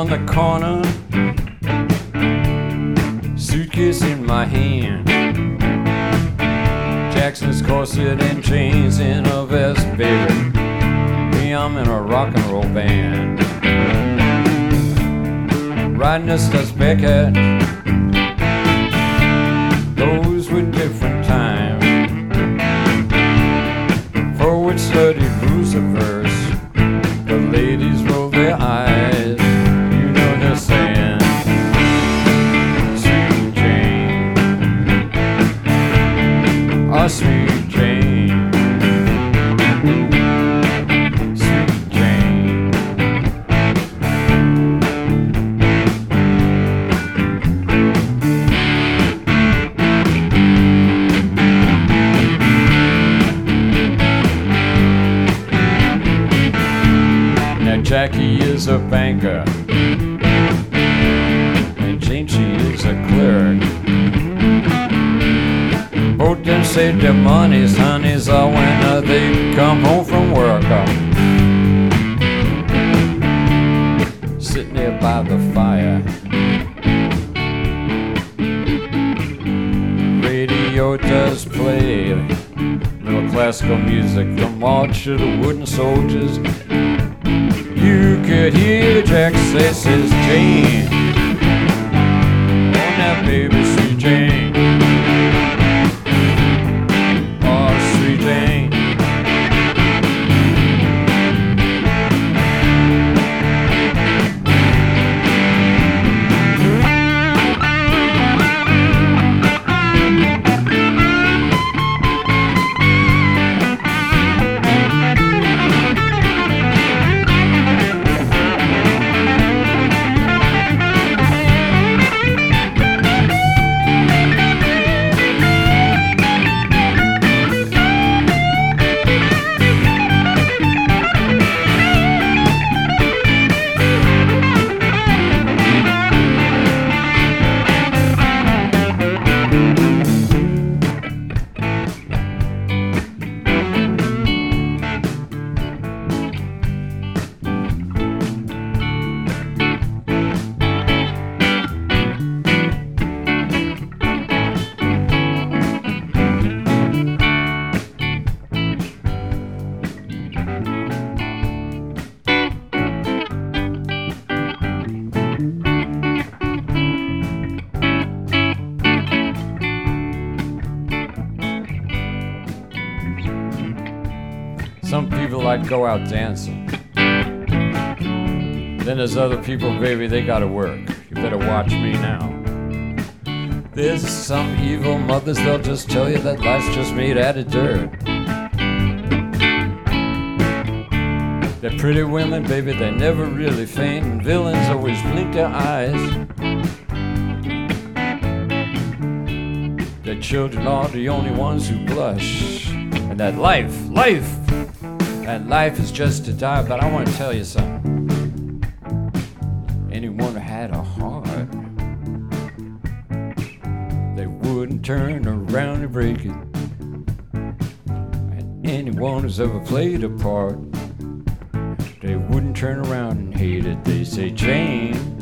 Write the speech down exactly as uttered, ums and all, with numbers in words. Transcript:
on the corner, suitcase in my hand, Jackson's corset and chains in a vest, baby. Me, I'm in a rock and roll band, riding a Studs Beckett. Those were different times, forward studied rules of verse. The ladies roll their eyes, you know they're saying, Sweet Jane, oh Sweet Jane, Sweet Jane. Now Jackie is a banker, and Jane, she is a clerk. Both them save their monies, honeys, all when uh, they come home from work. Uh, sitting there by the fire, radio does play little classical music, the march of the wooden soldiers. You could hear Jack say, says Jane, oh now baby, sweet Jane, oh sweet Jane. Some people like go out dancing. Then there's other people, baby, they gotta work. You better watch me now. There's some evil mothers, they'll just tell you that life's just made out of dirt. They're pretty women, baby, they never really faint, and villains always blink their eyes. Their children are the only ones who blush. And that life, life, that life is just to die. But I want to tell you something. Anyone who had a heart, they wouldn't turn around and break it. And anyone who's ever played a part, they wouldn't turn around and hate it. They say, Jane,